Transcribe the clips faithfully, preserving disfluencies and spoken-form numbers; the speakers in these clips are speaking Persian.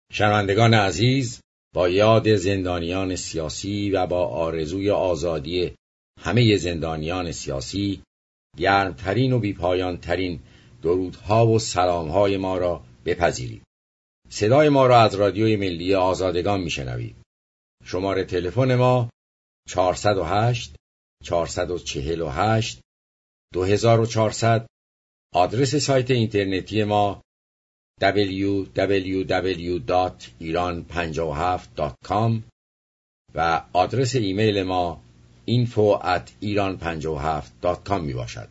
شنوندگان عزیز، با یاد زندانیان سیاسی و با آرزوی آزادی همه زندانیان سیاسی، گرمترین و بیپایانترین درودها و سلامهای ما را بپذیرید. صدای ما را از رادیوی ملی آزادگان میشنوید. شماره تلفن ما چهارصد و هشت چهارصد و چهل و هشت دو هزار و چهارصد. آدرس سایت اینترنتی ما دبلیو دبلیو دبلیو دات ایران پنجاه و هفت دات کام و آدرس ایمیل ما اینفو ات ایران پنجاه و هفت دات کام می باشد.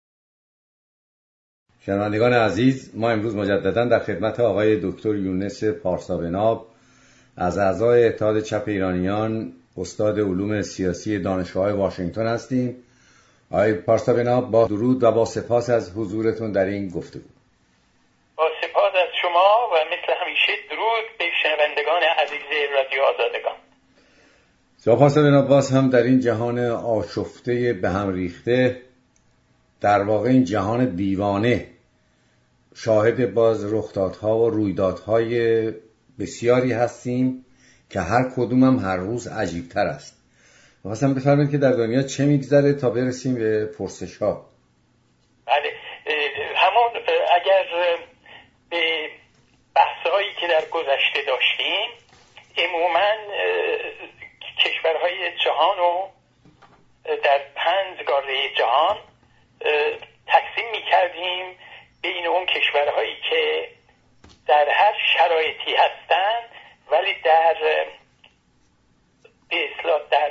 شنوندگان عزیز، ما امروز مجددا در خدمت آقای دکتر یونس پارسابناب از اعضای اتحاد چپ ایرانیان، استاد علوم سیاسی دانشگاه واشنگتن هستیم. آقای پارسابناب، با درود و با سپاس از حضورتون در این گفتگو. با سپاس از شما و مثل همیشه درود به شنوندگان عزیز رادیو آزادگان. سپاس بناب. باز هم در این جهان آشفته به هم ریخته، در واقع این جهان دیوانه، شاهد باز رخدادها و رویدادهای بسیاری هستیم که هر کدوم هم هر روز عجیبتر است. خواستم بفرمایید که در دنیا چه میگذره تا برسیم به پرسش ها. بله، همون اگر به بحث‌هایی که در گذشته داشتیم، عموماً کشورهای جهان رو در پنج قاره جهان تقسیم می‌کردیم بین اون کشورهایی که در هر شرایطی هستن ولی در به اصطلاح در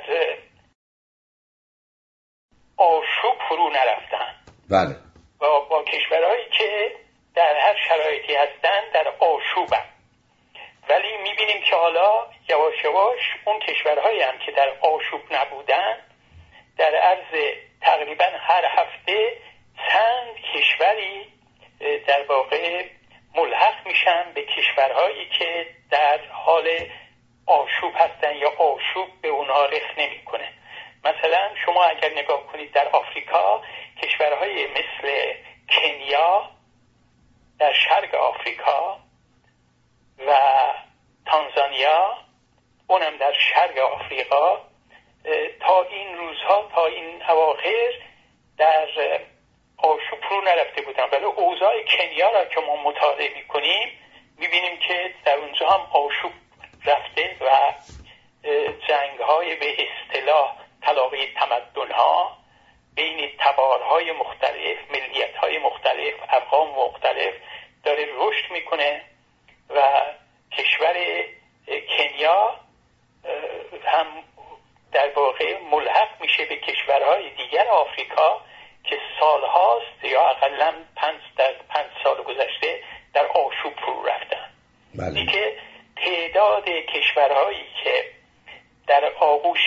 آشوب فرو نرفتن. بله. و با کشورهایی که در هر شرایطی هستن در آشوبن. ولی میبینیم که حالا یواش یواش اون کشورهایی هم که در آشوب نبودن، در عرض تقریبا هر هفته چند کشوری در واقع ملحق میشن به کشورهایی که در حال آشوب هستن یا آشوب به اونها رخ نمیکنه. مثلا شما اگر نگاه کنید در آفریقا، کشورهای مثل کنیا در شرق آفریقا و تانزانیا، اونم در شرق آفریقا، تا این روزها، تا این اواخر در آشوب فرو نرفته بودن. ولی اوضاع کنیا را که ما مطالعه می‌کنیم می‌بینیم که در اونجا هم آشوب رفته و جنگ‌های به اصطلاح تلاقی تمدن‌ها بین تبارهای مختلف، ملیت‌های مختلف، اقوام مختلف داره رشد میکنه و کشور کنیا هم در واقع ملحق میشه به کشورهای دیگر آفریقا که سالهاست یا اقلاً پنج در پنج سال گذشته در آشوب فرو رفتن. بله. دیگه تعداد کشورهایی که در آغوش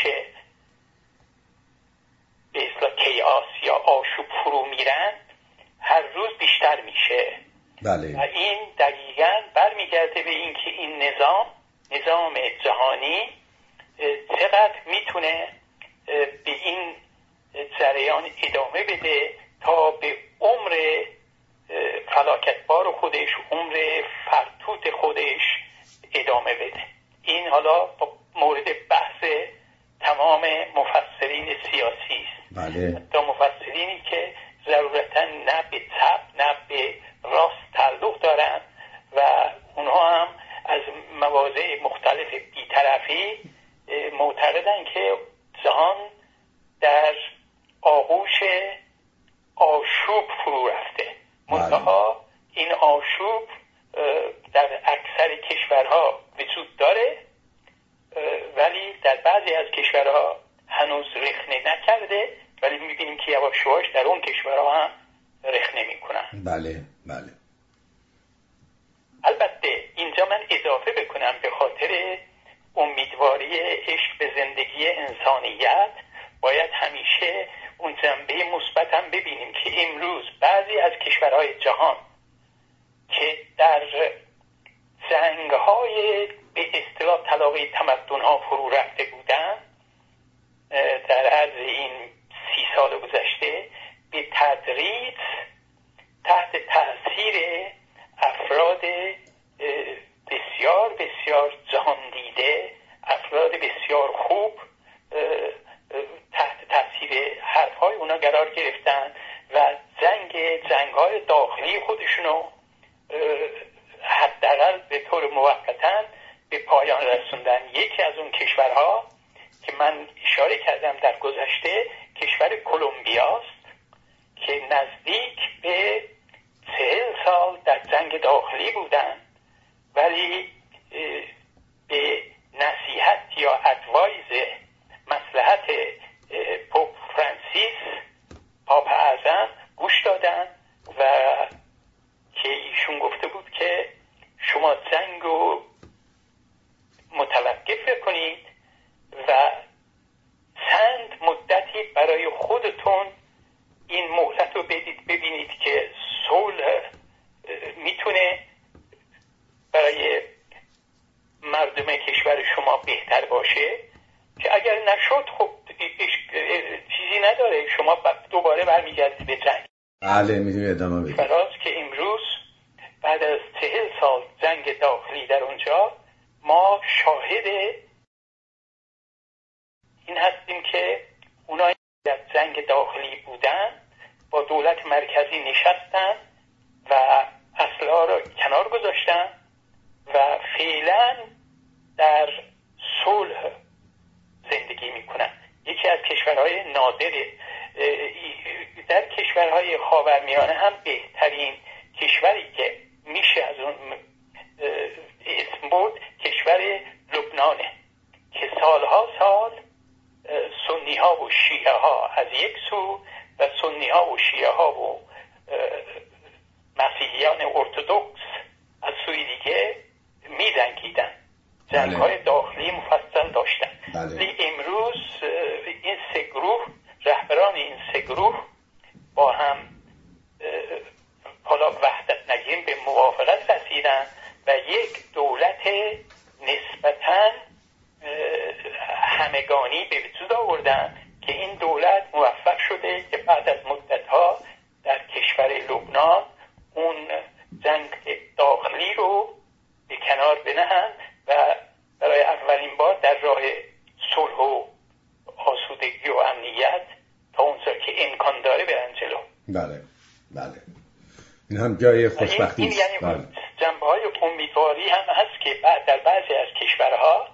به اصطلاح کیاس یا آشوب فرو میرن هر روز بیشتر میشه. بله. و این دقیقاً برمیگرده به این که این نظام نظام جهانی چقدر میتونه به این جریان ادامه بده تا به عمر فلاکتبار خودش، عمر فرتوت خودش ادامه بده. این حالا مورد بحث تمام مفسرین سیاسی است. بله. تا مفسرینی که ضرورتاً نه به چپ نه به راست تعلق دارن و اونها هم از مواضع مختلف بی‌طرفی معتقدن که جهان در آغوش آشوب فرو رفته. منتها این آشوب در اکثر کشورها وجود داره ولی در بعضی از کشورها هنوز رخنه نکرده، ولی میبینیم که یواش یواش در اون کشورها هم رخنه میکنن. بله بله. البته اینجا من اضافه بکنم به خاطر امیدواری عشق به زندگی انسانیت باید همیشه اون جنبه مثبت هم ببینیم که امروز بعضی از کشورهای جهان که در جنگ‌های به اصطلاح تلاقی تمدن‌ها فرو رفته بودن در عرض این سی سال گذشته به تدریج تحت تاثیر افراد بسیار بسیار افراد بسیار خوب تحت تاثیر حرفهای اونا قرار گرفتن و جنگ جنگ‌های داخلی خودشونو حداقل به طور موقتا به پایان رسوندن. یکی از اون کشورها که من اشاره کردم در گذشته کشور کلمبیاست که نزدیک به چهل سال در جنگ داخلی بودن، ولی به نصیحت یا ادوایز مصلحت پوپ فرانسیس پاپ اعظم گوش دادن و که ایشون گفته بود که شما جنگ رو متوقف کنید و چند مدتی برای خودتون این مهلت رو بدید ببینید که صلح میتونه برای مردم کشور شما بهتر باشه، که اگر نشد خب چیزی نداره، شما دوباره برمیگردید به جنگ. بله میتونید ادامه بدید. فراز که امروز بعد از چهل سال جنگ داخلی در اونجا ما شاهد این هستیم که اونایی در جنگ داخلی بودن با دولت مرکزی نشستن و اسلحه را کنار گذاشتن و فعلا در صلح زندگی میکنن. یکی از کشورهای نادر در کشورهای خاورمیانه هم بهترین کشوری که میشه از اون اسم برد کشور لبنانه که سالها سال سنی ها و شیعه ها از یک سو و سنی ها و شیعه ها و مسیحیان ارتدوکس از سوی دیگه می‌جنگیدن، جنگ های داخلی مفصل داشتن. ولی امروز این سه گروه، رهبران این سه گروه با هم حالا وحدت نگیم به موافقت رسیدن و یک دولت نسبتاً همگانی به وجود آوردن که این دولت موفق شده که بعد از مدت‌ها در کشور لبنان اون جنگ داخلی رو به کنار بنهند و برای اولین بار در راه صلح و آسودگی و امنیت تا اونجا که امکان داره برن جلو. بله بله این هم جای خوشبختی این, این است. یعنی بله. جنبه‌های امیدواری هم هست که بعد در بعضی از کشورها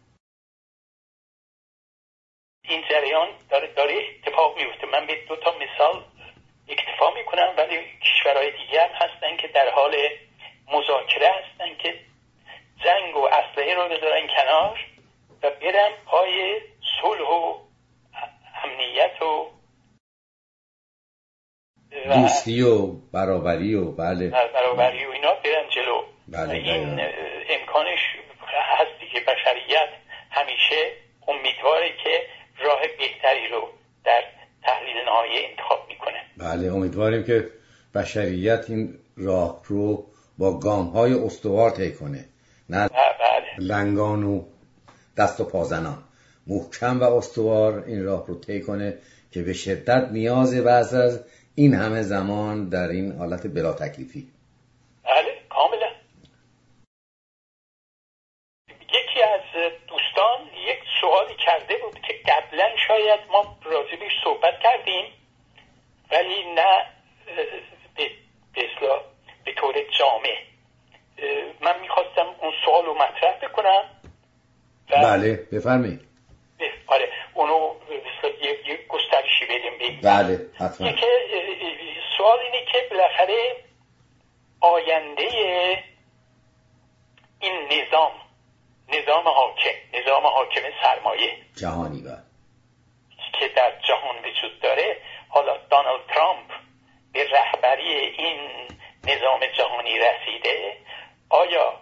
این جریان داره داره اتفاق میفته. من به دو تا مثال اکتفا میکنم، ولی کشورهای دیگه هم هستن که در حال مذاکره هستن که جنگ و اسلحه رو بذارن کنار و برن پای صلح و امنیت و دوستی و برابری و بله برابری و اینا برن جلو. بله این امکانش هست دیگه. بشریت همیشه امیدواره که راه بهتری رو در تحلیل نهایی انتخاب میکنه. بله امیدواریم که بشریت این راه رو با گام‌های استوار طی کنه، نه بله. لنگان و دست و پازنان، محکم و استوار این راه رو طی کنه که به شدت نیازه بعد از این همه زمان در این حالت بلا تکلیفی. بله کاملا. یکی از دوستان یک سوالی کرده بود که قبلا شاید ما راجبش صحبت کردیم ولی نه به اصطلاح به طور جامع. من میخواستم اون سوال رو مطرح بکنم. بله بفرمایید. آره اونو یه, یه گسترشی بدیم بگیم. بله حتما. که سوال اینه که بالاخره آینده این نظام نظام حاکم نظام حاکم سرمایه جهانی با که در جهان وجود داره، حالا دونالد ترامپ به رهبری این نظام جهانی رسیده، آیا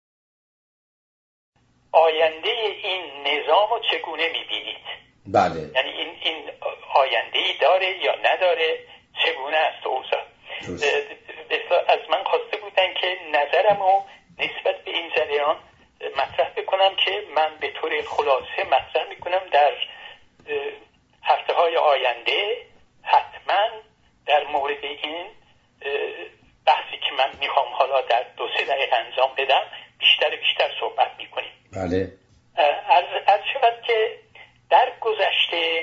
آینده این نظام رو چگونه میبینید؟ بله. یعنی این این آینده‌ای داره یا نداره؟ چگونه است اوضاع؟ از من خواسته بودن که نظرمو نسبت به این جریان مطرح بکنم که من به طور خلاصه مطرح میکنم در هفته های آینده حتما در مورد این بحثی که من میخوام حالا در دو سه دقیقه انجام بدم بیشتر بیشتر صحبت میکنیم. بله. از, از شود که در گذشته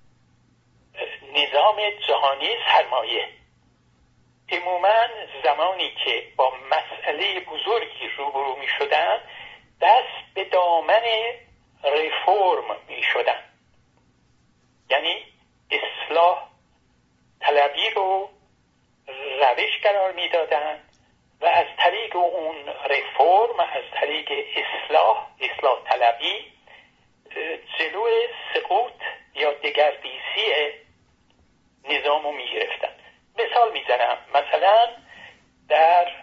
نظام جهانی سرمایه عموماً زمانی که با مسئله بزرگی روبرو می شدن دست به دامن ریفورم می شدن، یعنی اصلاح طلبی رو روش قرار می دادن و از طریق اون ریفورم، از طریق اصلاح اصلاح طلبی جلو سقوط یا دگردیسی نظام رو می گرفتن. مثال می زنم، مثلا در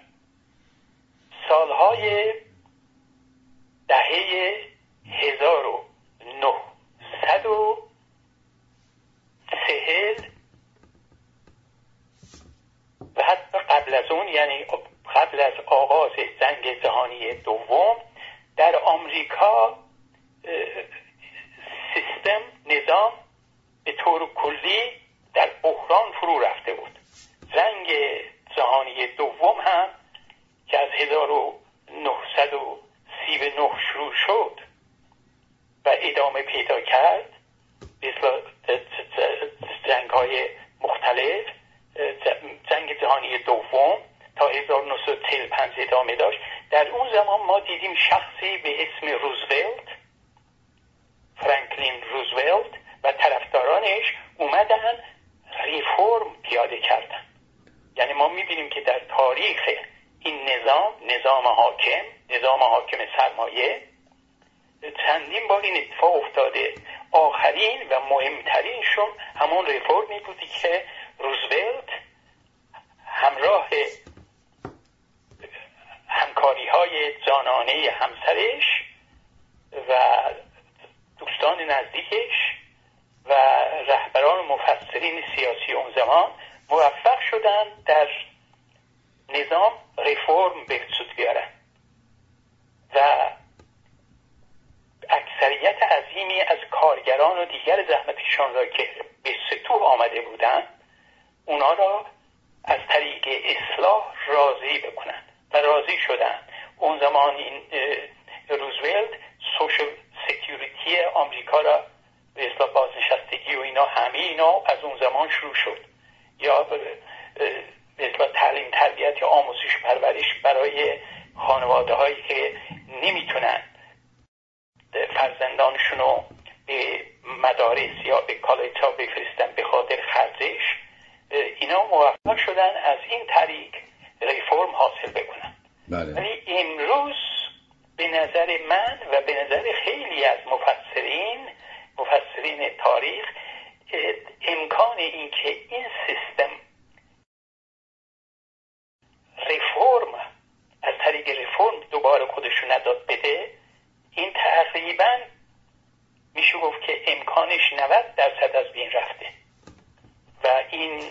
سالهای دهه هزار و نهصد و چهل و حتی قبل از اون، یعنی قبل از آغاز جنگ جهانی دوم، در آمریکا سیستم نظام به طور کلی در بحران فرو رفته بود. جنگ جهانی دوم هم که از هزار و نهصد و سی و نه شروع شد و ادامه پیدا کرد، مثل جنگ های مختلف، جنگ جهانی دوم تا هزار و نهصد و چهل و پنج ادامه داشت. در اون زمان ما دیدیم شخصی به اسم روزولت، فرانکلین روزولت و طرفدارانش اومدن ریفورم پیاده کردن. یعنی ما میبینیم که در تاریخ این نظام، نظام حاکم، نظام حاکم سرمایه، چندین بار این اتفاق افتاده. آخرین و مهمترینشون همون ریفورمی بودی که روزولت همراه همکاری های جانانه همسرش و دوستان نزدیکش و رهبران مفسرین سیاسی اون زمان موفق شدن در نظام ریفورم به وجود بیارن و اکثریت عظیمی از کارگران و دیگر زحمتشان را که به سطوح آمده بودند اونا را از طریق اصلاح راضی بکنن و راضی شدن. اون زمان این روزولت سوشال سکیوریتی آمریکا را به اصلاح بازنشستگی و اینا، همه اینا از اون زمان شروع شد. یا به اصلاح تعلیم تربیت یا آموزش پرورش برای خانواده هایی که نمیتونن فرزندانشون رو به مدارس یا به کالج ها بفرستن به خاطر خرجش، اینا موفق شدن از این طریق ریفورم حاصل بکنن. ولی امروز به نظر من و به نظر خیلی از مفسرین مفسرین تاریخ امکان این که این سیستم ریفورم از طریق ریفورم دوباره خودشو نداد بده، این تقریبا میشه گفت که امکانش نود درصد از بین رفته و این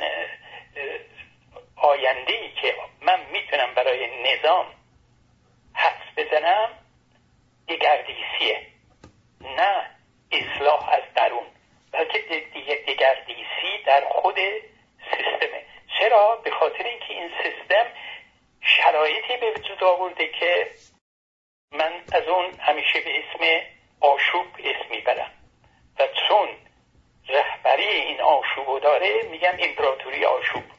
آینده‌ای که من میتونم برای نظام حدس بزنم دگردیسیه، نه اصلاح از درون، بلکه دگردیسی در خود سیستمه. چرا؟ به خاطر اینکه این سیستم شرایطی به وجود آورده که من از اون همیشه به اسم آشوب اسم میبرم و چون رهبری این آشوبو داره میگم امپراتوری آشوب.